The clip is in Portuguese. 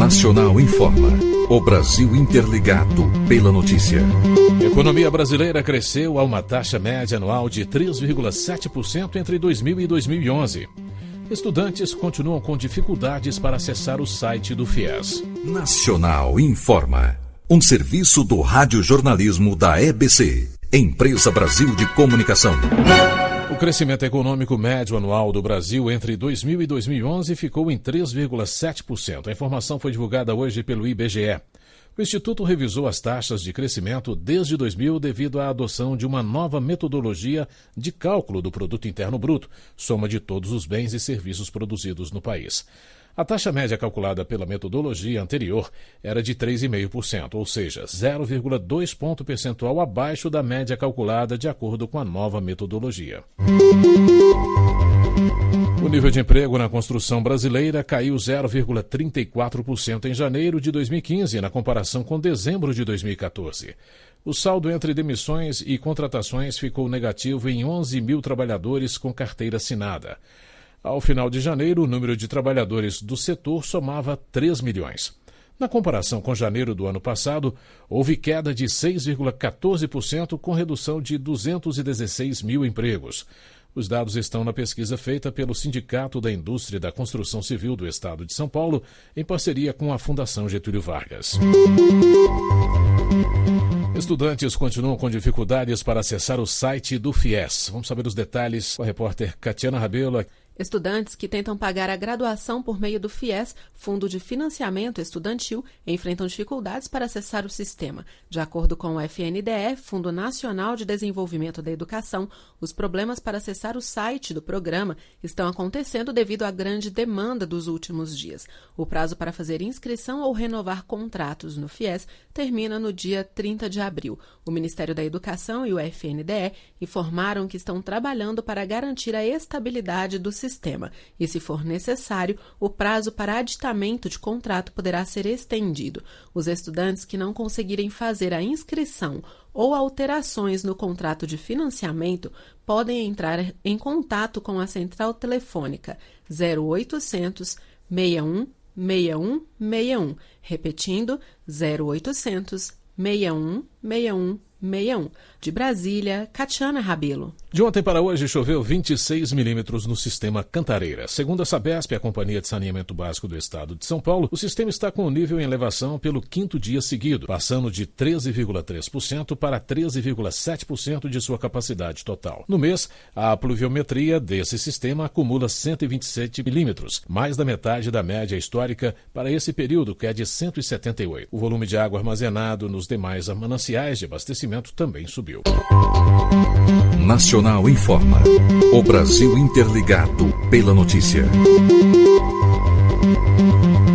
Nacional informa. O Brasil interligado pela notícia. A economia brasileira cresceu a uma taxa média anual de 3,7% entre 2000 e 2011. Estudantes continuam com dificuldades para acessar o site do FIES. Nacional informa. Um serviço do radiojornalismo da EBC, Empresa Brasil de Comunicação. O crescimento econômico médio anual do Brasil entre 2000 e 2011 ficou em 3,7%. A informação foi divulgada hoje pelo IBGE. O Instituto revisou as taxas de crescimento desde 2000 devido à adoção de uma nova metodologia de cálculo do Produto Interno Bruto, soma de todos os bens e serviços produzidos no país. A taxa média calculada pela metodologia anterior era de 3,5%, ou seja, 0,2 ponto percentual abaixo da média calculada de acordo com a nova metodologia. O nível de emprego na construção brasileira caiu 0,34% em janeiro de 2015, na comparação com dezembro de 2014. O saldo entre demissões e contratações ficou negativo em 11 mil trabalhadores com carteira assinada. Ao final de janeiro, o número de trabalhadores do setor somava 3 milhões. Na comparação com janeiro do ano passado, houve queda de 6,14%, com redução de 216 mil empregos. Os dados estão na pesquisa feita pelo Sindicato da Indústria da Construção Civil do Estado de São Paulo, em parceria com a Fundação Getúlio Vargas. Estudantes continuam com dificuldades para acessar o site do FIES. Vamos saber os detalhes com a repórter Catiana Rabelo. Estudantes que tentam pagar a graduação por meio do FIES, Fundo de Financiamento Estudantil, enfrentam dificuldades para acessar o sistema. De acordo com o FNDE, Fundo Nacional de Desenvolvimento da Educação, os problemas para acessar o site do programa estão acontecendo devido à grande demanda dos últimos dias. O prazo para fazer inscrição ou renovar contratos no FIES termina no dia 30 de abril. O Ministério da Educação e o FNDE informaram que estão trabalhando para garantir a estabilidade do sistema e, se for necessário, o prazo para aditamento de contrato poderá ser estendido. Os estudantes que não conseguirem fazer a inscrição ou alterações no contrato de financiamento podem entrar em contato com a central telefônica 0800 61 61 61, repetindo 0800 61 61 61. De Brasília, Catiana Rabelo. De ontem para hoje choveu 26 milímetros no sistema Cantareira. Segundo a Sabesp, a Companhia de Saneamento Básico do Estado de São Paulo, o sistema está com o nível em elevação pelo quinto dia seguido, passando de 13,3% para 13,7% de sua capacidade total. No mês, a pluviometria desse sistema acumula 127 milímetros, mais da metade da média histórica para esse período, que é de 178. O volume de água armazenado nos demais mananciais de abastecimento também subiu. Nacional informa. O Brasil interligado pela notícia.